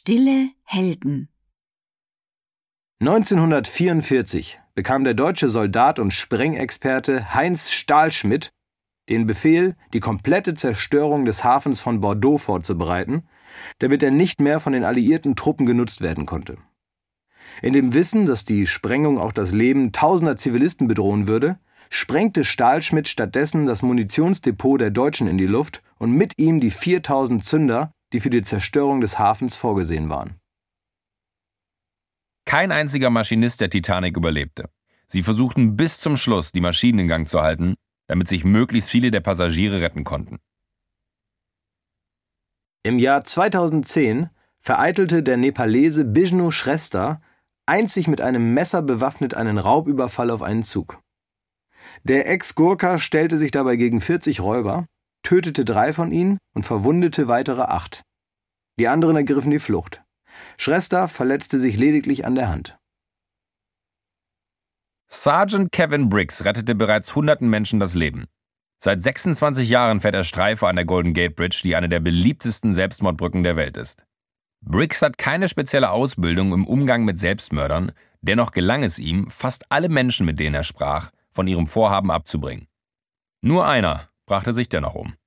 Stille Helden. 1944 bekam der deutsche Soldat und Sprengexperte Heinz Stahlschmidt den Befehl, die komplette Zerstörung des Hafens von Bordeaux vorzubereiten, damit er nicht mehr von den alliierten Truppen genutzt werden konnte. In dem Wissen, dass die Sprengung auch das Leben tausender Zivilisten bedrohen würde, sprengte Stahlschmidt stattdessen das Munitionsdepot der Deutschen in die Luft und mit ihm die 4000 Zünder, die für die Zerstörung des Hafens vorgesehen waren. Kein einziger Maschinist der Titanic überlebte. Sie versuchten bis zum Schluss, die Maschinen in Gang zu halten, damit sich möglichst viele der Passagiere retten konnten. Im Jahr 2010 vereitelte der Nepalese Bishnu Shrestha einzig mit einem Messer bewaffnet einen Raubüberfall auf einen Zug. Der Ex-Gurkha stellte sich dabei gegen 40 Räuber, tötete 3 von ihnen und verwundete weitere 8. Die anderen ergriffen die Flucht. Shrestha verletzte sich lediglich an der Hand. Sergeant Kevin Briggs rettete bereits hunderten Menschen das Leben. Seit 26 Jahren fährt er Streife an der Golden Gate Bridge, die eine der beliebtesten Selbstmordbrücken der Welt ist. Briggs hat keine spezielle Ausbildung im Umgang mit Selbstmördern, dennoch gelang es ihm, fast alle Menschen, mit denen er sprach, von ihrem Vorhaben abzubringen. Nur einer brachte sich dennoch um.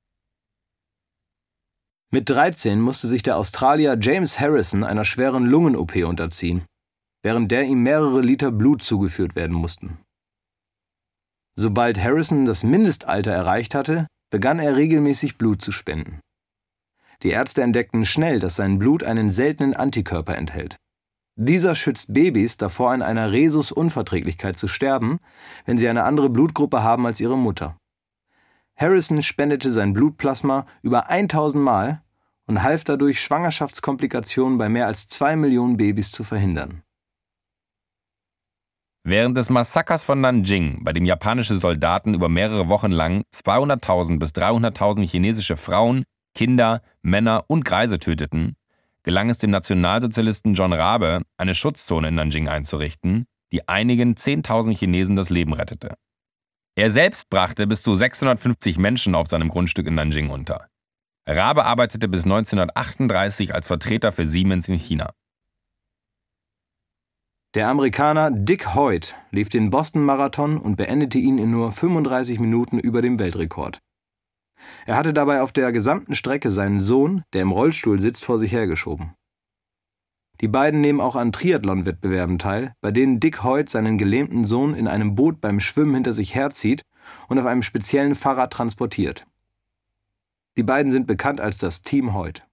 Mit 13 musste sich der Australier James Harrison einer schweren Lungen-OP unterziehen, während der ihm mehrere Liter Blut zugeführt werden mussten. Sobald Harrison das Mindestalter erreicht hatte, begann er regelmäßig Blut zu spenden. Die Ärzte entdeckten schnell, dass sein Blut einen seltenen Antikörper enthält. Dieser schützt Babys davor, an einer Rhesusunverträglichkeit zu sterben, wenn sie eine andere Blutgruppe haben als ihre Mutter. Harrison spendete sein Blutplasma über 1000 Mal und half dadurch, Schwangerschaftskomplikationen bei mehr als 2 Millionen Babys zu verhindern. Während des Massakers von Nanjing, bei dem japanische Soldaten über mehrere Wochen lang 200.000 bis 300.000 chinesische Frauen, Kinder, Männer und Greise töteten, gelang es dem Nationalsozialisten John Rabe, eine Schutzzone in Nanjing einzurichten, die einigen 10.000 Chinesen das Leben rettete. Er selbst brachte bis zu 650 Menschen auf seinem Grundstück in Nanjing unter. Rabe arbeitete bis 1938 als Vertreter für Siemens in China. Der Amerikaner Dick Hoyt lief den Boston-Marathon und beendete ihn in nur 35 Minuten über dem Weltrekord. Er hatte dabei auf der gesamten Strecke seinen Sohn, der im Rollstuhl sitzt, vor sich hergeschoben. Die beiden nehmen auch an Triathlon-Wettbewerben teil, bei denen Dick Hoyt seinen gelähmten Sohn in einem Boot beim Schwimmen hinter sich herzieht und auf einem speziellen Fahrrad transportiert. Die beiden sind bekannt als das Team Hoyt.